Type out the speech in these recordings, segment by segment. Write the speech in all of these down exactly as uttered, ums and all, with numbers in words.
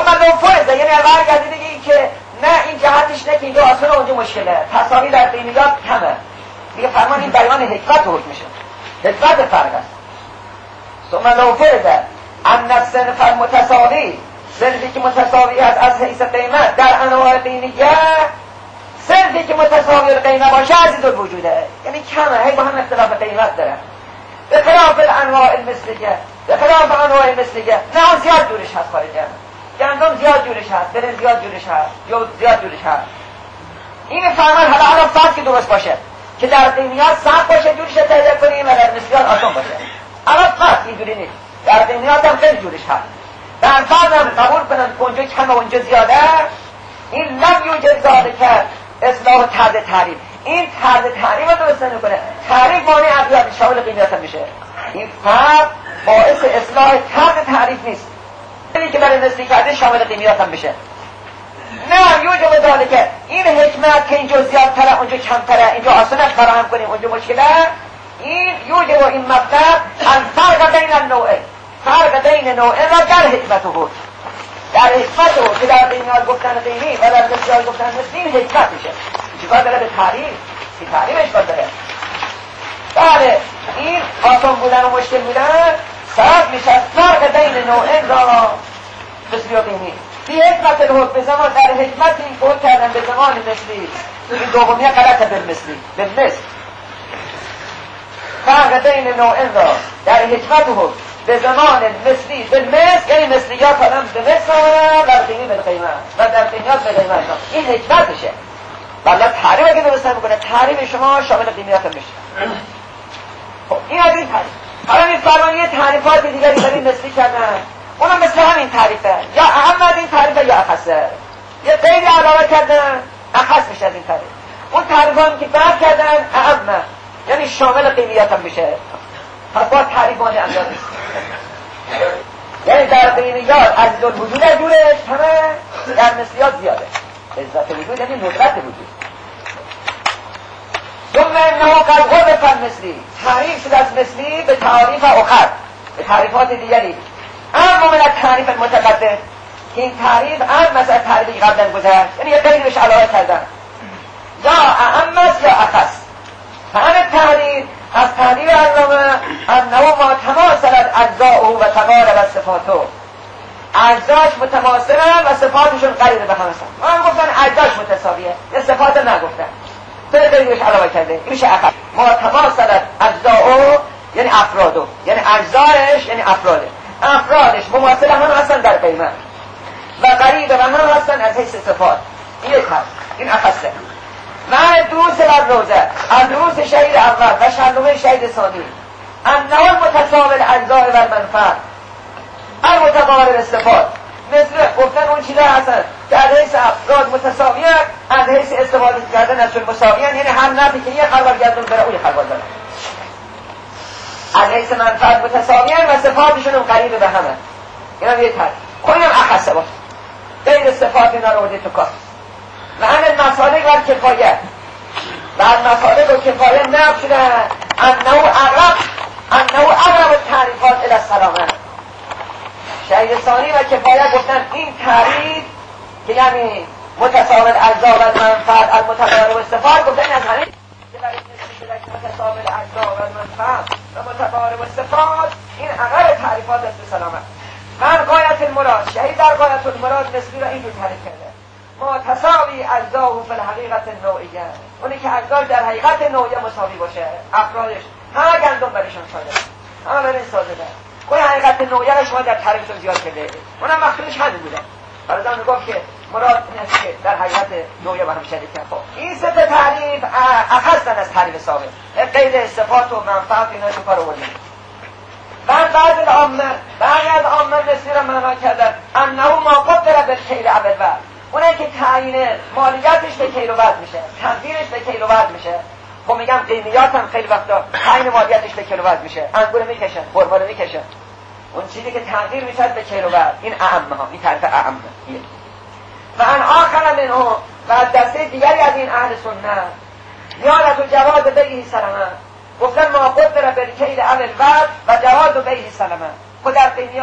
ثم لو فرض، یعنی برگردی بگی که نه این جهتش نه که اینجا آسانه اونجا مشکله، تساوی در قیمیات کمه، دیگه فرمان این بیان حکمت حکم میشه، حکمت فرق است. ثم لو فرض ان الصنف المتساوی، صنفی که متساوی است از حیث قیمت در انواع قیمیه، صنفی که متساوی قیمت باشه عزیز الوجوده، یعنی کمه، هی با هم اختلاف قیمت داره، به خلاف الانواع المثلیه، به خلاف انواع مثلیه، نه زیاد جورش هست خارجه، گندم زیاد جورش هست، برنج زیاد جورش هست، جو زیاد جورش هست. این فرمان حالا حالا فرض که درست باشه که در قیمیات سخت باشه جورش تهیه کنیم و در مثلیات آسان باشه. الان فرض اینجوری نیست، در قیمیات هم خیلی جورش هست. در فرض هم قبول کنن که اونجا کمه اونجا زیاده، این لم یوجد ذالک اصلاح طرز تعریف، این طرز تعریف رو درست نمیکنه، تعریف مانع ابیات شامل قیمیات هم میشه. این فرق باعث اصلاح طرز تعریف نیست، یعنی که برای مثلی کرده شامل قیمیات هم بشه. نه یوجد ذالک، این حکمت که اینجا زیادتره اونجا کمتره، اینجا آسانش فراهم کنیم اونجا مشکله، این یوجد و این مطلب الفرق بین النوعین، فرق بین نوعین را در حکمت بود، در حکمت بود که در قیمیات گفتن قیمی و در مثلیات گفتن مثلی این حکمت میشه. چیکار داره به تعریف؟ که تعریفش کار داره. بله این آسان بودن و مشکل بودن سبب میشه فرق بین نوعین را مثلی و قیمی. بی حکمت الحکم به زمان در حکمت این قول کردن به زمان مثلی، این دومیه غلطه بالمثلی، بالمثل. فرق بین نوعین را در حکمت حکم به زمان مثلی بالمثل، یعنی مثلیات هم به مثل آمدن در قیمی بالقیمت و در قیمیات به قیمت، این حکمتشه. بله تعریف اگه درست میکنه تعریف شما شامل قیمیات هم بشه. خب این از این تعریف. حالا این فرمانی تعریفات دیگری برای مثلی کردن، اونم مثل همین تعریفه، یا اهم از این تعریفه یا اخصه، یه غیری علاوه کردن اخص میشه از این تعریف. اون تعریف هم که بعد کردن اهمه، یعنی شامل قیمیات هم بشه. پس با تعریفان انداز نیست، یعنی در قیمیات عزیز الوجود از جورش همه، در مثلیات زیاده. عزت وجود یعنی ندرت وجود. ثم انه قد عرف المثلی، تعریف شده از مثلی به تعریف اخر، به تعریفات دیگری. اما من تعریف المتقدم که این تعریف اهم از تعریفی قبلا گذشت، یعنی یه قیدی بهش علاوه کردن، یا اهم است یا اخص. فهم تعریف از تعریف علامه انه ما تماثلت اجزاؤه و تقاربت صفاته، اجزاش متماثلن و صفاتشون قریب به هم هستن. ما گفتن اجزاش متساویه، یه صفات نگفتن، تو قیدی بهش علاوه کرده، این میشه اخص. ما تماثلت اجزاؤه یعنی افراده، یعنی اجزایش یعنی افراده، افرادش مماثل هم هستن در قیمت و قریب و هم هستن از حیث صفات. این یک هست، این اخصه. من دروس بر روزه از دروس شهید اول و شرنومه شهید ثانی انه المتساوی الاجزاء و المنفعه المتقارب الصفات، مثل گفتن اون چیزا هستن که از حیث افراد متساویه، از حیث استفاده کردن ازشون مساویه، یعنی هم نفی که یه خلوار گردون بره اون خلوار داره، از حیث منفعت متساویه و صفاتشون هم قریب به همه. این هم یه طرح خونیم اخصه باشه، غیر صفات اینا رو بوده تو کار. و همین مسالک و کفایه و مسالک و کفایه نفت شده انه اقرب انه اقرب تعریفات الى السلامه. شهید ثانی و کفایه گفتن این تعریف که یعنی متساوی الاجزاء و المنفعت المتقارب الصفات، گفتن از همین که برای متساوی الاجزاء و المنفعت و متقارب الصفات این اقرب تعریفات است به سلامه. من غایت المراد، شهید در غایت المراد مثلی را اینجور تعریف کرده، ما تساوی اجزاء فی الحقیقت النوعیه، اونی که اجزاء در حقیقت نوعیه مساوی باشه، افرادش همه گندم برشان ساده، همه برای ساده ده. اون حقیقت نوعیه را شما در تعریفتون زیاد کرده، اونم مخصوصش همین بوده. فرضاً میگفت که مراد این است که در حقیقت نوعیه با هم شریک کرد. این سه تا تعریف اخذن از تعریف ثابت، قید صفات و منفعت اینا رو کار آوردن. بعد بعد العامه، بعد از عامه مثلی را معنا کردن انه ما قدر بالکیل او الوزن، اونه که تعیین مالیاتش به کیل و وزن میشه، تقدیرش به کیل و وزن میشه. خب میگم قیمیات هم خیلی وقتا تعیین مالیاتش به کیل و وزن میشه، انگور میکشن، خرما رو میکشن، اون چیزی که تقدیر میشه به کیل و وزن، این اعمه ها، این تعریف اعمه. و ان آخر منه، و از دسته دیگری از این اهل سنت یادت و جواز بیعی سلمه، گفتن ما قدر بالکیل او الوزن و جواز بیعی سلمه. خود در قیمیات هم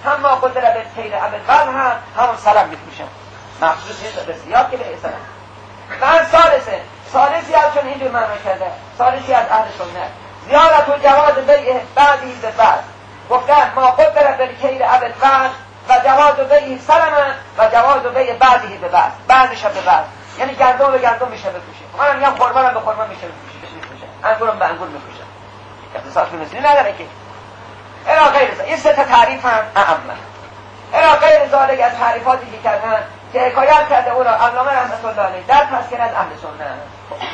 هم ما قدر به خیر عبد بعد هم همون سلام میفروشن مخصوص به سیاه که به سلام. من ثالثه ثالثی از چون اینجور معنی کرده ثالثی از اهل سنت زیارت و جواز بیع بعدی به بعد گفتن ما قدر به خیر عبد بعد و جواز بیع سلام و جواز بیع بعدی به بعد بعدش به بعد یعنی گندم به گندم میشه بفروشه. منم میگم خرما به خرما میشه بفروشه انگورم به انگور میفروشه اقتصاد فلسطینی نداره که الا غیر این سه تا تعریف هم اعمه الا غیر ذالک از تعریفاتی که کردن که حکایت کرده او را علامه رحمت الله علیه در تذکره از اهل سنت.